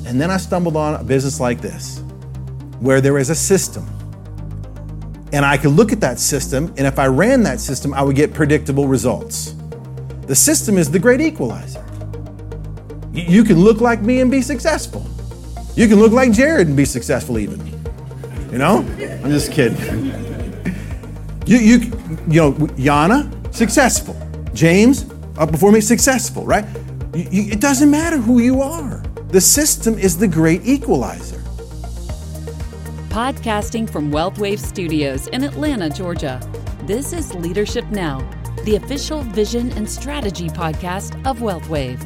And then I stumbled on a business like this, where there is a system. And I could look at that system, and if I ran that system, I would get predictable results. The system is the great equalizer. You can look like me and be successful. You can look like Jared and be successful even. You know? I'm just kidding. You know, Yana, successful. James, up before me, successful, right? It doesn't matter who you are. The system is the great equalizer. Podcasting from WealthWave Studios in Atlanta, Georgia. This is Leadership Now, the official vision and strategy podcast of WealthWave.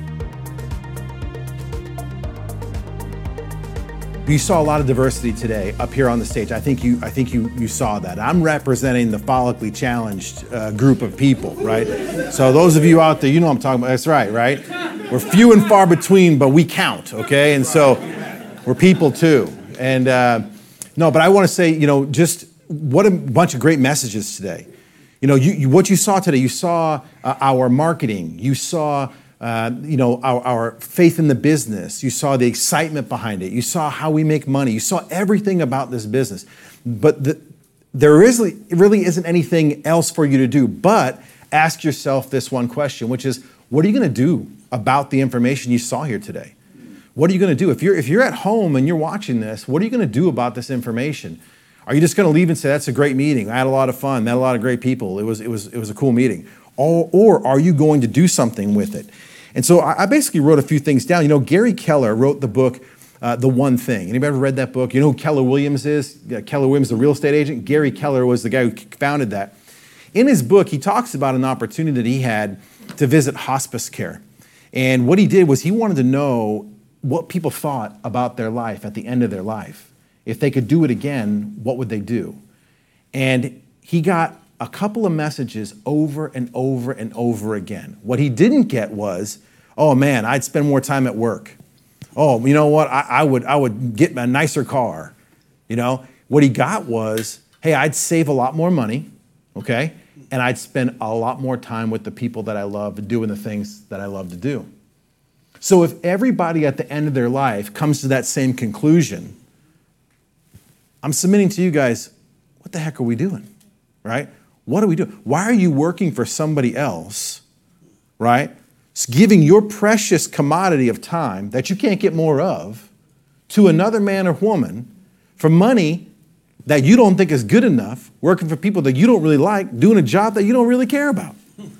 You saw a lot of diversity today up here on the stage. I think you saw that. I'm representing the follically challenged group of people, right? So those of you out there, you know what I'm talking about. That's right? We're few and far between, but we count, okay? And so we're people too. And no, but I want to say, you know, just what a bunch of great messages today. You know, what you saw today, you saw our marketing, you saw you know, our faith in the business. You saw the excitement behind it. You saw how we make money. You saw everything about this business. But there really isn't anything else for you to do but ask yourself this one question, which is, what are you going to do about the information you saw here today? What are you going to do? If you're at home and you're watching this, what are you going to do about this information? Are you just going to leave and say, that's a great meeting, I had a lot of fun, met a lot of great people, it was a cool meeting? Or are you going to do something with it? And so I basically wrote a few things down. You know, Gary Keller wrote the book, The One Thing. Anybody ever read that book? You know who Keller Williams is? Keller Williams, the real estate agent. Gary Keller was the guy who founded that. In his book, he talks about an opportunity that he had to visit hospice care. And what he did was he wanted to know what people thought about their life at the end of their life. If they could do it again, what would they do? And he got a couple of messages over and over and over again. What he didn't get was, oh man, I'd spend more time at work. Oh, you know what? I would get a nicer car. You know, what he got was, hey, I'd save a lot more money, okay? And I'd spend a lot more time with the people that I love, doing the things that I love to do. So if everybody at the end of their life comes to that same conclusion, I'm submitting to you guys, what the heck are we doing, right? What are we doing? Why are you working for somebody else, right? It's giving your precious commodity of time that you can't get more of to another man or woman for money that you don't think is good enough, working for people that you don't really like, doing a job that you don't really care about.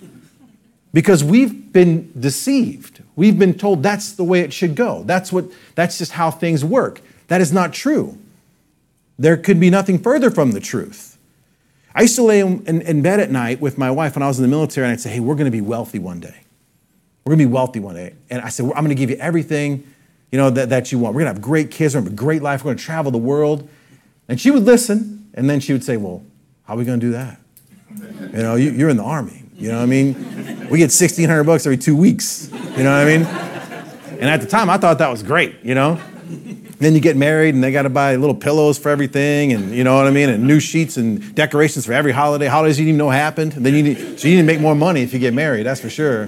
Because we've been deceived. We've been told that's the way it should go. That's just how things work. That is not true. There could be nothing further from the truth. I used to lay in bed at night with my wife when I was in the military, and I'd say, hey, we're going to be wealthy one day. We're going to be wealthy one day. And I said, I'm going to give you everything, you know, that you want. We're going to have great kids. We're going to have a great life. We're going to travel the world. And she would listen, and then she would say, well, how are we going to do that? You know, you're in the Army. You know what I mean? We get $1,600 every 2 weeks. You know what I mean? And at the time, I thought that was great, you know? Then you get married and they got to buy little pillows for everything and you know what I mean? And new sheets and decorations for every holiday. Holidays you didn't even know happened. And then you need to make more money if you get married, that's for sure.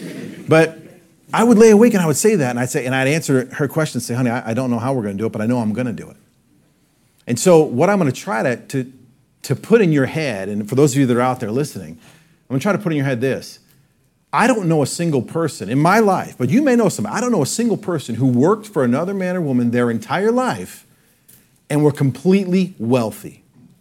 But I would lay awake and I would say that and I'd answer her question and say, honey, I don't know how we're going to do it, but I know I'm going to do it. And so what I'm going to try to put in your head, and for those of you that are out there listening, I'm going to try to put in your head this. I don't know a single person in my life, but you may know somebody. I don't know a single person who worked for another man or woman their entire life and were completely wealthy.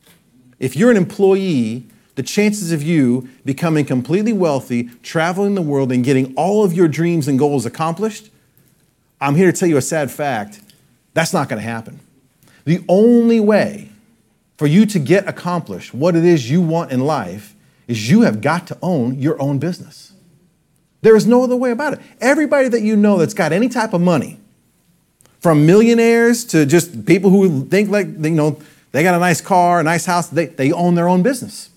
If you're an employee, the chances of you becoming completely wealthy, traveling the world and getting all of your dreams and goals accomplished, I'm here to tell you a sad fact, that's not going to happen. The only way for you to get accomplished what it is you want in life is you have got to own your own business. There is no other way about it. Everybody that you know that's got any type of money, from millionaires to just people who think like, you know, they got a nice car, a nice house, they own their own business.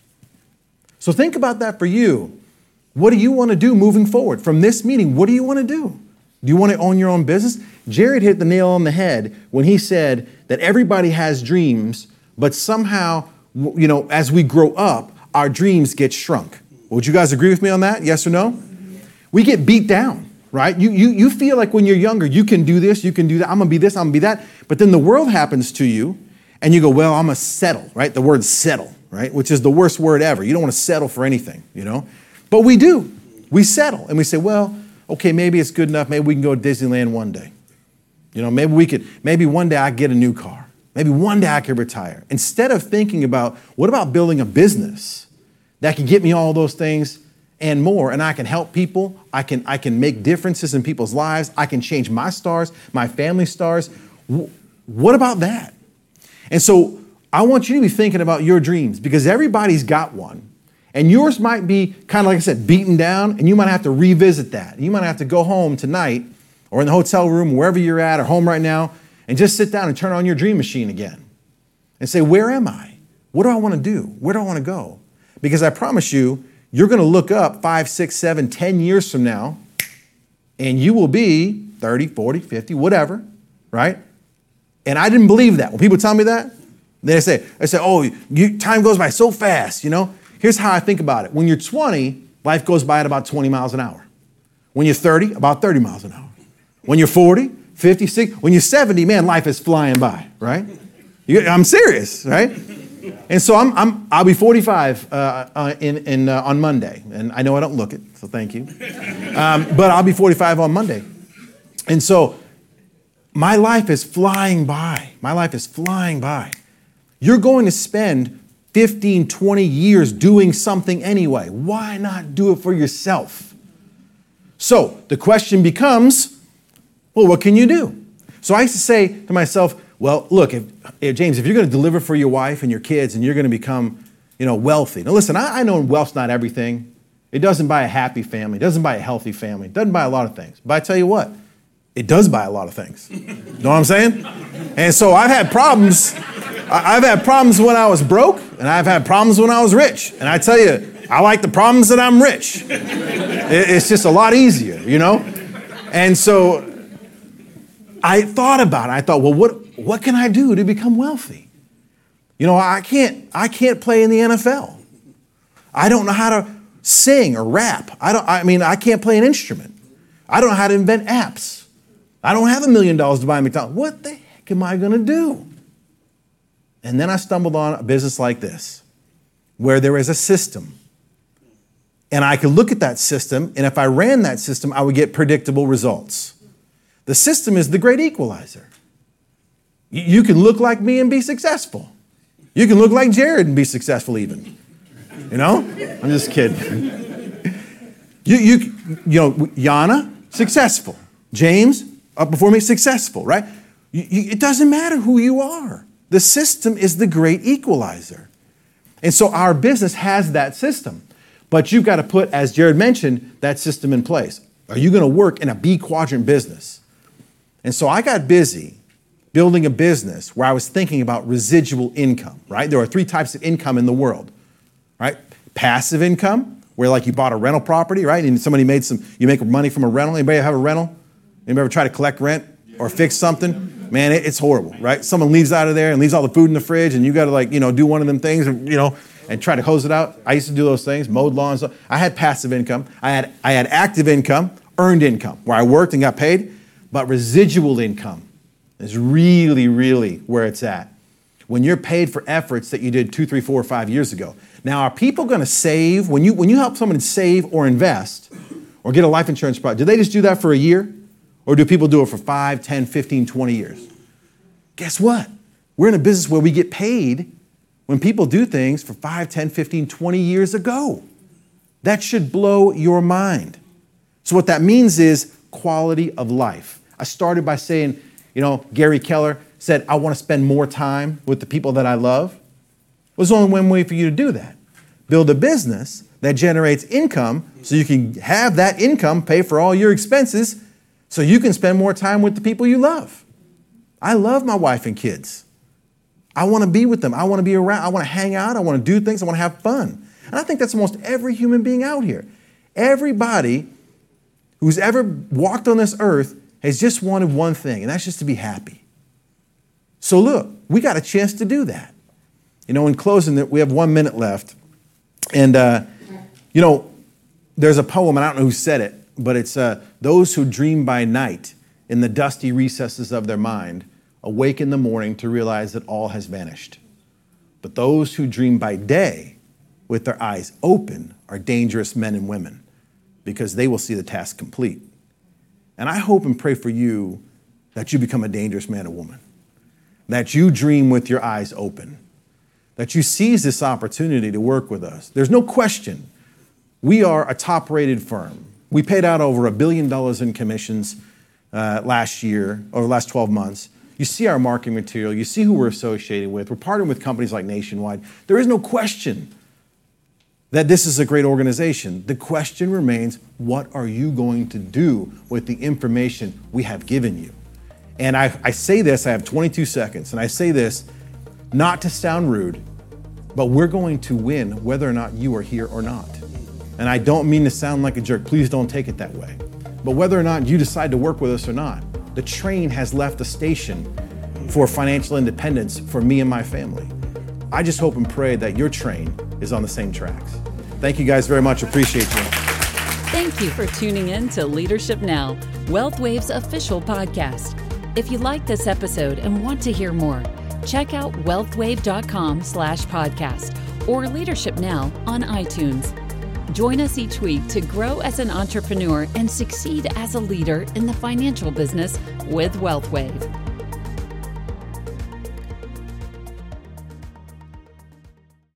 So think about that for you. What do you want to do moving forward? From this meeting, what do you want to do? Do you want to own your own business? Jared hit the nail on the head when he said that everybody has dreams, but somehow, you know, as we grow up, our dreams get shrunk. Would you guys agree with me on that? Yes or no? We get beat down. right? You feel like when you're younger, you can do this, you can do that. I'm going to be this, I'm going to be that. But then the world happens to you and you go, well, I'm going to settle, right? The word settle, right? Which is the worst word ever. You don't want to settle for anything, But we do. We settle and we say, well, okay, maybe it's good enough. Maybe we can go to Disneyland one day. Maybe one day I get a new car. Maybe one day I can retire. Instead of thinking about, what about building a business that can get me all those things and more, and I can help people, I can make differences in people's lives, I can change my stars, my family's stars. What about that? And so I want you to be thinking about your dreams, because everybody's got one. And yours might be kind of, like I said, beaten down, and you might have to revisit that. You might have to go home tonight or in the hotel room, wherever you're at, or home right now, and just sit down and turn on your dream machine again and say, where am I? What do I want to do? Where do I want to go? Because I promise you, you're going to look up 5, 6, 7, 10 years from now, and you will be 30, 40, 50, whatever, right? And I didn't believe that. When people tell me that, they say, oh, time goes by so fast, Here's how I think about it. When you're 20, life goes by at about 20 miles an hour. When you're 30, about 30 miles an hour. When you're 40, 50, 60, when you're 70, man, life is flying by, right? I'm serious, right? And so I'll be 45 on Monday, and I know I don't look it, so thank you. But I'll be 45 on Monday. And so my life is flying by. My life is flying by. You're going to spend 15, 20 years doing something anyway. Why not do it for yourself? So the question becomes, well, what can you do? So I used to say to myself, well, look, if James, if you're going to deliver for your wife and your kids and you're going to become, wealthy. Now listen, I know wealth's not everything. It doesn't buy a happy family. It doesn't buy a healthy family. It doesn't buy a lot of things. But I tell you what, it does buy a lot of things. You know what I'm saying? And so I've had problems. I've had problems when I was broke, and I've had problems when I was rich. And I tell you, I like the problems that I'm rich. It's just a lot easier, And so I thought about it. I thought, well, what can I do to become wealthy? I can't play in the NFL. I don't know how to sing or rap. I can't play an instrument. I don't know how to invent apps. I don't have $1 million to buy a McDonald's. What the heck am I going to do? And then I stumbled on a business like this, where there is a system. And I could look at that system, and if I ran that system, I would get predictable results. The system is the great equalizer. You can look like me and be successful. You can look like Jared and be successful even. I'm just kidding. Yana, successful. James, up before me, successful, right? It doesn't matter who you are. The system is the great equalizer. And so our business has that system. But you've got to put, as Jared mentioned, that system in place. Are you going to work in a B quadrant business? And so I got busy building a business where I was thinking about residual income, right? There are 3 types of income in the world, right? Passive income, where like you bought a rental property, right? And somebody you make money from a rental. Anybody have a rental? Anybody ever try to collect rent or fix something? Man, it's horrible, right? Someone leaves out of there and leaves all the food in the fridge, and you got to do one of them things, and try to hose it out. I used to do those things, mowed lawns. I had passive income. I had active income, earned income, where I worked and got paid. But residual income is really, really where it's at. When you're paid for efforts that you did 2, 3, 4, 5 years ago. Now, are people going to save? When you help someone save or invest or get a life insurance product, do they just do that for a year? Or do people do it for 5, 10, 15, 20 years? Guess what? We're in a business where we get paid when people do things for 5, 10, 15, 20 years ago. That should blow your mind. So what that means is quality of life. I started by saying, Gary Keller said, I want to spend more time with the people that I love. There's only one way for you to do that. Build a business that generates income so you can have that income pay for all your expenses so you can spend more time with the people you love. I love my wife and kids. I want to be with them. I want to be around. I want to hang out. I want to do things. I want to have fun. And I think that's almost every human being out here. Everybody who's ever walked on this earth has just wanted one thing, and that's just to be happy. So look, we got a chance to do that. In closing, we have 1 minute left. And, there's a poem, and I don't know who said it, but it's those who dream by night in the dusty recesses of their mind awake in the morning to realize that all has vanished. But those who dream by day with their eyes open are dangerous men and women because they will see the task complete. And I hope and pray for you that you become a dangerous man or woman, that you dream with your eyes open, that you seize this opportunity to work with us. There's no question we are a top-rated firm. We paid out over $1 billion in commissions last year, over the last 12 months. You see our marketing material. You see who we're associated with. We're partnering with companies like Nationwide. There is no question that this is a great organization. The question remains, what are you going to do with the information we have given you? And I say this, I have 22 seconds, and I say this not to sound rude, but we're going to win whether or not you are here or not. And I don't mean to sound like a jerk. Please don't take it that way. But whether or not you decide to work with us or not, the train has left the station for financial independence for me and my family. I just hope and pray that your train is on the same tracks. Thank you guys very much. Appreciate you. Thank you for tuning in to Leadership Now, WealthWave's official podcast. If you like this episode and want to hear more, check out wealthwave.com/podcast or Leadership Now on iTunes. Join us each week to grow as an entrepreneur and succeed as a leader in the financial business with WealthWave.